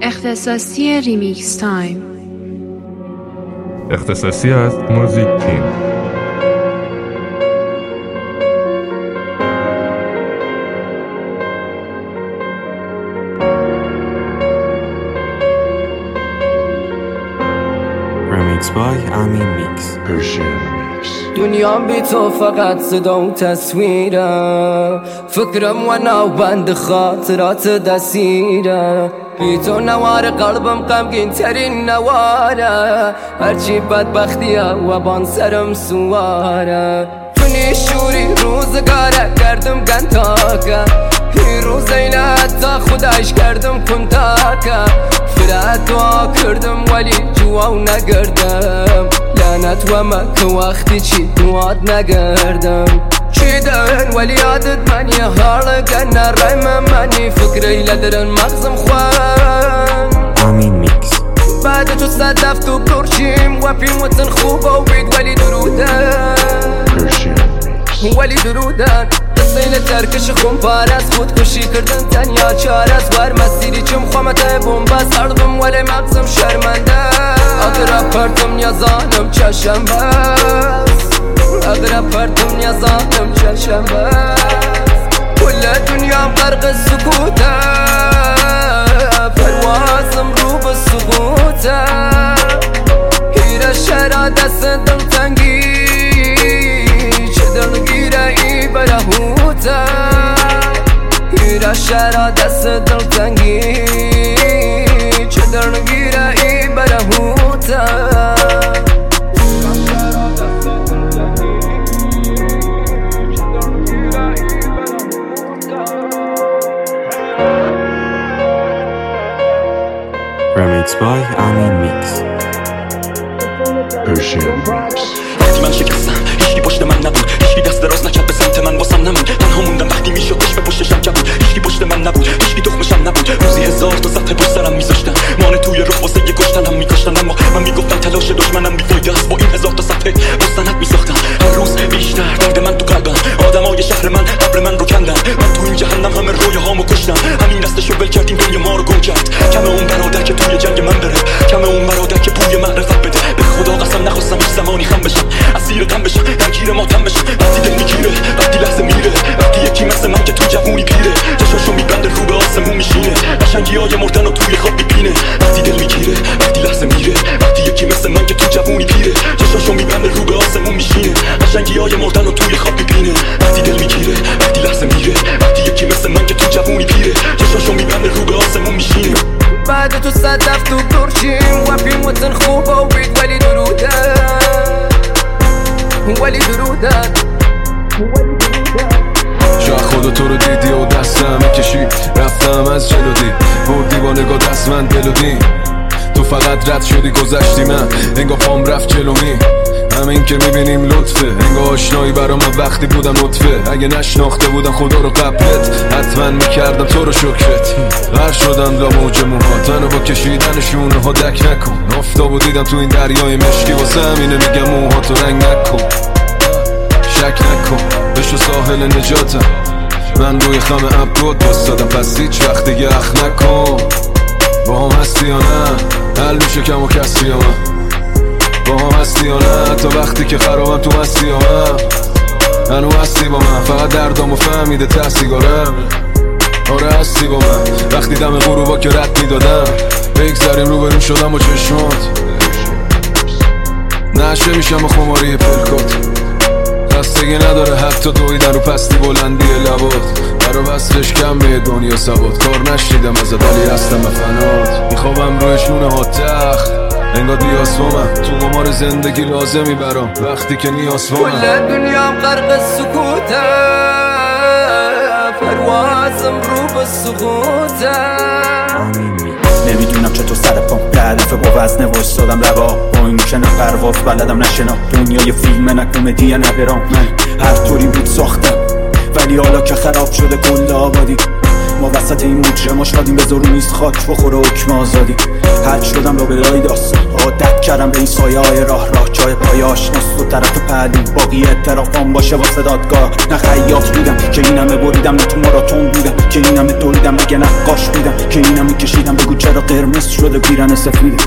اختصاصی ریمیکس تایم، اختصاصی از موزیک تیم. Remix by Amin Mix. دنیام بی تو فقط صدا و تصویرم، فکرم و ناوبند خاطرات دستیرم. بی تو نوار قلبم غمگین ترین نواره، هرچی بدبختیه و بان سرم سواره. تو نیشوری روزگاره کردم گنتاکه، این روز اینه حتی خودش کردم کنتاکه. فرات دعا کردم ولی جواو نگردم، لعنت و مکه وقتی چی دواد نگردم. چی دن ولی یادت منی حالگه نرایم منی، فکری لدرن مغزم خوان Amin Mix. بعد تو صدف تو برشیم و پیموتن خوبه و بید ولی درودن ولی درودن. قصه ترکش خون پارست، خودکشی کردن تنیا چارست. بر مسیری چم خوامت بومباست، عرضم ولی مغزم شرمنده. اگر پرتم نیازانم چشم بست، اگر پرتم نیازانم چشم بست. کل دنیام غرق سکوته، پروازم رو به سقوطه. گیره شهر دست دلتنگی، چه دلگیره ای برهوته. گیره شهر دست دلتنگی، چه دلگیره ای برهوته. Remix by Amin Mix. وقتی من شکستم هیچی پشت من نبود، هیچی دست دراز نکرد به سمت من، واسم نموند. تنها موندم وقتی میشد دشت به پشتشم کبود، هیچی پشت من نبود، هیچی تخمشم نبود. روزی 1000 تا صفحه پشت سرم میذاشتن، مانه توی رخ واسه یه کشتنم میکشتن. اما من میگفتم تلاش دشمنم بیفایده است، با این 1000 تا صفحه مستند میساختم. هر روز بیشتر درد من تو قلبم، آدمای شهر من قبر من رو کندن. من تو این جهنم همه رویاهامو کشتم، همین دستشو ول کردیم دنیا ما رو گم کرد. کم اون برادر که توی جنگ من بره، کم اون برادر که بوی معرفت بده. به خدا قسم نخواستم هیچ زمانی خم بشم، اسیر غم بشم، درگیر ماتم بشم. وقتی دل میگیره، وقتی لحظه میره، وقتی یکی مثل من که تو جوونی پیره، چشاشو میبنده رو به آسمون میشینه، قشنگیای مردن و توی خواب میبینه. وقتی دل میگیره، وقتی لحظه میره، وقتی یکی مثل من که تو جوونی پیره، چشاشو میبنده رو به آسمون میشینه، قشنگیای مردن و توی خواب میبینه. وقتی دل میگیره، وقتی لحظه میره، وقتی یکی مثل من که تو جوونی پیره، چشاشو میبنده رو به آسمون میشینه. بعد تو صدف تو برشیم و پیموتن خوبه و بید ولی درودن ولی درودن. شاید خدا تو رو دیدی و دستم میکشی، رفتم از جلودی بردی با نگاه دست من دلودی. تو فقط رد شدی گذشتی، من انگاه پام رفت جلومی. همین که میبینیم لطفه، انگاه آشنایی برا من وقتی بودم نطفه. اگه نشناخته بودم خدا رو قبلت، حتما میکردم تو رو شکرت. غر شدم لا موج موها، تنو با کشیدن شونه ها دک نکن. افتابو دیدم تو این دریای مشکی، واسه همینه میگم موها تو رنگ نکن. شک نکن بشو ساحل نجاتم، من روی خم ابرود بستادم، پس هیچ وقت دیگه اخ نکن. با هم هستی یا نه، حل میشه کم و کسری یا من. با هم هستی یا نه، تا وقتی که خرابم تو هستی یا من. هنو هستی با من، فقط دردامو فهمیده ته سیگارم. آره هستی با من، وقتی دم غروبا که رد میدادم. بگذاریم رو بریم شدم با چشمات، نشه میشم و خماری پلکات. خستگی نداره حتی دویدن رو پستی بلندی لبات. برا بستش کم به دنیا ثبات، کار نشنیدم ازت ولی هستم افنات. میخوابم روی شونه ها تخت، انگار دیاس من تو قمار زندگی لازمی برام وقتی که نیاز من. کل دنیام غرق سکوته، پروازم رو به سقوطه. نمیدونم چطور سر پام تعریفه با وزنه وایستادم لبا. با این موشن پرواز بلدم نشنا، دنیای فیلم نه کمدی نه درام. من هر طوری بود ساختم، ولی حالا که خراب شده کل آبادی. ما وسط این مجرم شادیم، به زورو نیست خاک بخوره حکم آزادی. حج شدم رو به لای داستان، عادت کردم به این سایه های راه جای پای آشناست و طرف پهلو باقی اعترافام باشه واسه دادگاه. نه خیاط بودم که این همه بریدم، نه تو ماراتون بودم که این همه دویدم، مگه نقاش بودم که این همه کشیدم، بگو چرا قرمز شده پیرن سفیده.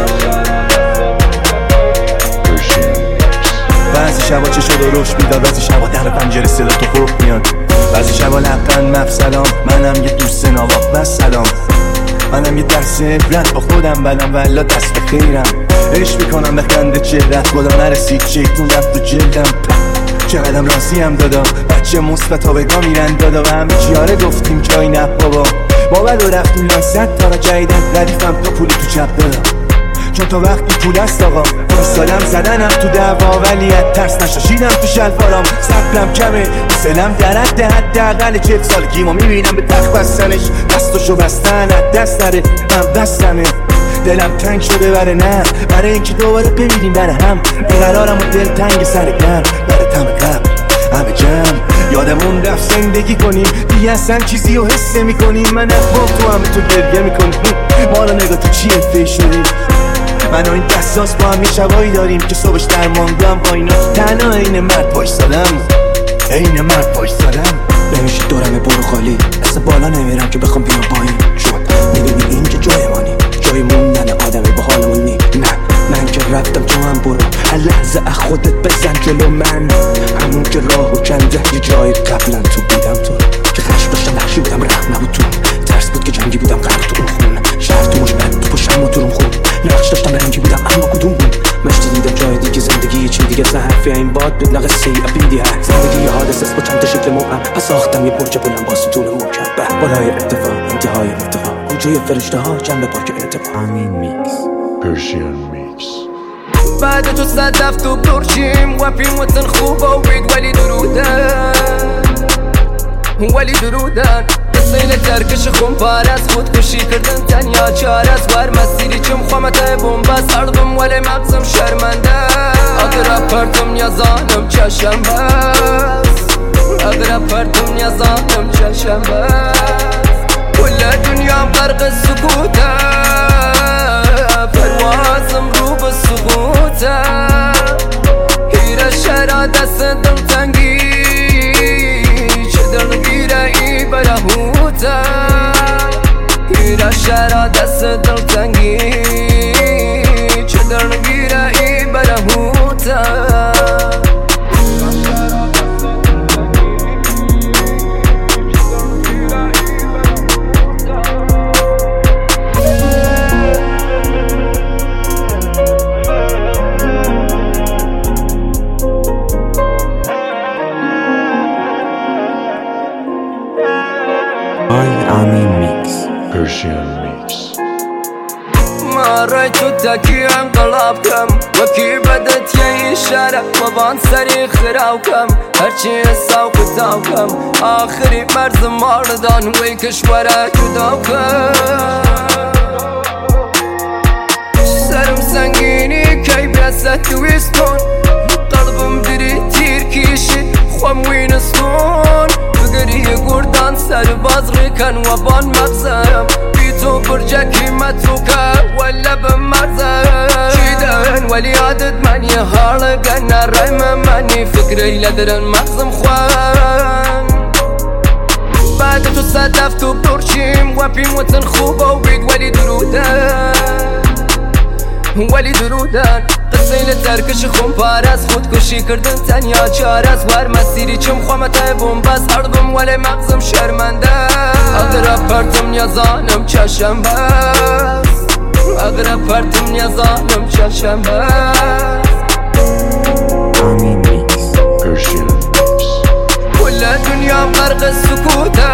بعضی شبا چه شد و روش میداد، بعضی شبا در پنجره صدا تو خوب میاد، بعضی شبا لبخند مف سلام، منم یه دوست نواق و سلام، منم یه درس عبرت با خودم بدم والا دست به خیرم. عشق میکنم به خنده چهرت، خدا نرسید شیطون رفت تو جلدم. چقدرم راضیم دادا، بچه مثبت ها بگاه میرن دادا، و همه چیاره گفتیم جایی نه بابا. ما بد و رفتیم لان 100 تا را جایدن، ردیفم تا پولی تو چپ دادا، چون تا وقتی پول است آقا. سالم زدنم تو دعوا ولی از ترس نشاشیدم تو شلوارام. صبرم کمه حوصله‌ام در حداقل 40 سالگیمو میبینم به تخت بستنش، دستشو بستن از دست نره من بستمه. دلم تنگ شده برای اینکه دوباره بمیریم برای هم. بیقرارم و دل تنگ سر گرم برای تم قبل همه جمع. یادمون رفت زندگی کنیم دیگه اصلا چیزی رو حس میکنیم. من اخواب تو همه تو گریه میکنیم، ما رو نگاه تو چیه فیش شدیم. من و این دستاس با هم یه شبایی داریم که صبحش در ماندم با اینا تنها عین مرد بایستادم. نمیشه دورم برو خالی، دست بالا نمیرم که بخوام بیام پایین. شد میدونی این که جای مانی، جای موندن آدمی با حالمون نی. نه من که رفتم تو هم برو، هر لحظه از خودت بزن جلو من. همون که راهو کنده یه جایی قبلا تو دیدم تو که خشم داشتم وحشی بودم رحم نبود تو. ترس بود که جنگی بودم غرق تو اون خون، شهر تو مشبت تو پشم و تو روم خون. نقش داشتم رنگی بودم اما کدوم بود. مشتی دیدم جای دیگه، زندگی چی دیگه، حرفی این باد بود نه قصه ای ابیدی هست. زندگی یه حادثه است با چند تا شکل مبهم، پس ساختم یه برج بلند با ستون محکم. بالای ارتفاع انتهای ارتفاع، کوچه فرشته ها جنب پارک ارتفاع. آمین میکس Persian Mix. بعد تو صدف تو برشیم وپیم وطن خوبه و بید ولی درودن سیل ترکش خون پار از خودکشی کردن تنیا چار از ور مسیری چم خوامت بومباس عرضم ولی مغزم شرمنده. اگر پرتم نیازانم چشم بس، اگر پرتم نیازانم چشم بس. کل دنیام غرق سکوته، پروازم رو به سقوطه. هیره شهر دست دلتنگی چه دلگیره ای برهوته. هیره شهر دست دلتنگی چه دلگیره ای برهوته. آمین میکس Persian Mix. مريت تاكي انقلابكم وكي بدت يا إشارة وبان سري خراوكم هرشي الساوق تاوكم آخري مرز ماردان ويكش ورا جداوكم. سرم سنگيني كي بيست ويستون قلبم دري تير كيشي خوام وينستون. بقري قردان سر بازغي كان وبان مغزم بيتو برجكي متروكة ولا بمرزم. شيدان ولي عدد ماني هارقن الرحمة ماني فكري لدرن مغزم خوان. بعد تو صدف تو برشيم وبيم وطن خوبة وبيد ولی درودن قصه ترکش خون پار از خودکشی کردن تنیا چار از ور مسیری چم خوامت بومباس عرضم ولی مغزم شرمنده. اگر پرتم نیازانم چشم بس، اگر پرتم نیازانم چشم بس. آمین میکس Persian Mix. کل دنیا غرق سکوته،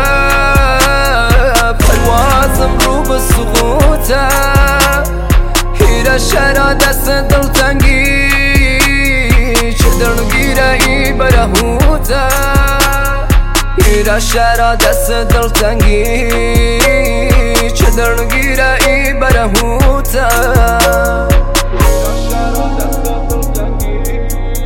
پروازم رو به سقوطه. هیره شهر دست دلتنگی چه دلگیره ای برهوته. هیره شهر دست دلتنگی چه دلگیره ای برهوته.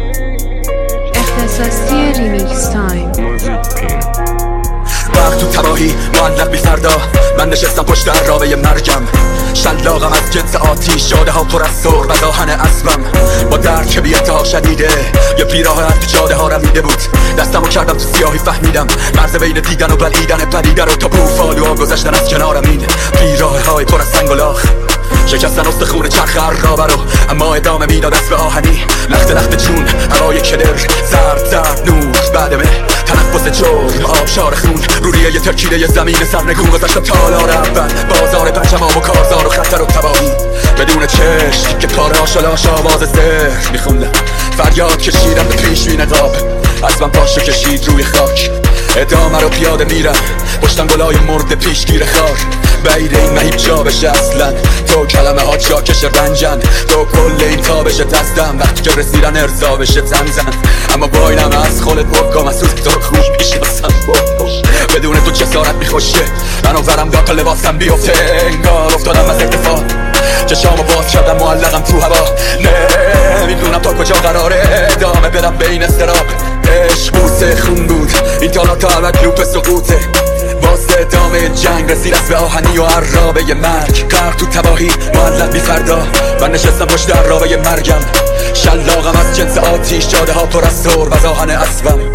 اختصاصی ریمیکس تایم. Music King. وقت تو تباهی تباهی معلق بی فردا. من نشستم پشت عرابه مرگم، شلاقم از جنس آتیش، جاده ها پر از سر و داهن اسبم. با درد که بی انتها شدیده یه پیراه از جاده ها رمیده بود. دستمو کردم تو سیاهی، فهمیدم مرز بین دیدن و بلیدن پدیده رو. تا بوفالوها گذشتن از کنارم این پیراه های پر از سنگ و لاخ. شکستن استخون چرخ عرابه رو، اما ادامه میداد اسب آهنی. لخت لخت جون، هوای کدر، زرد نور بعدمه، تنفس جرم، آبشار خون، روریه یه ترکیده یه زمین سرنگون. گذاشتم تالار اول، بازار پنجم و کارزار و خطر و تباهی. بدون چشم که پاراش و لاش آواز زهر میخوندم، فریاد کشیدم به پیش بی نقاب. اسبم پاشو کشید روی خاک، ادامه رو پیاده میرم، پشتم گلای مرد پیشگیر خار. بعید این مهیب جا بشه اصلا، تو کلمه ها جاکش رنجن، تو کل این تابش دستم. وقتی که رسیدن ارضا بشه تنزن، اما با اینم از خالت بکم، از روز تو رو خوب میشناسم. بدون تو جسارت میخوشه، منو ورم داخل لباسم بیفته. انگار افتادم از ارتفاع، چشامو باز کردم معلقم تو هوا. نمیدونم تا کجا قراره ادامه بدم به این استراب. عشق بوسه خون بود، این تالا تا ابد لوپ سقوطه. واسه ادامه جنگ رسید اسب آهنی و عرابه مرگ. غرق تو تباهی معلق بی فردا، من نشستم پشت عرابه مرگم. شلاقم از جنس آتیش، جاده ها پر از سر و داهن اسبم.